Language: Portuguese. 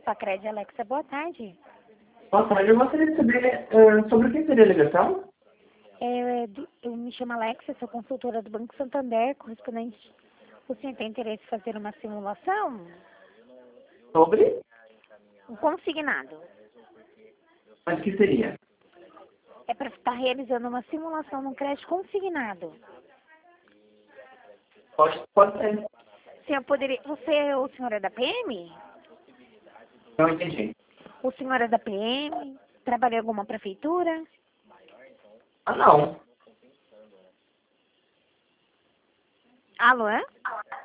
Epacred, Alexa, boa tarde. Boa tarde, eu gostaria de saber sobre o que seria a ligação? Eu me chamo Alexa, sou consultora do Banco Santander, correspondente. O senhor tem interesse em fazer uma simulação? Sobre? Um consignado. Mas o que seria? É para estar realizando uma simulação num crédito consignado. Pode ser. Senhor poderia. O senhor é da PM? Não entendi. O senhor é da PM? Trabalha em alguma prefeitura? Ah, não. Alô, é?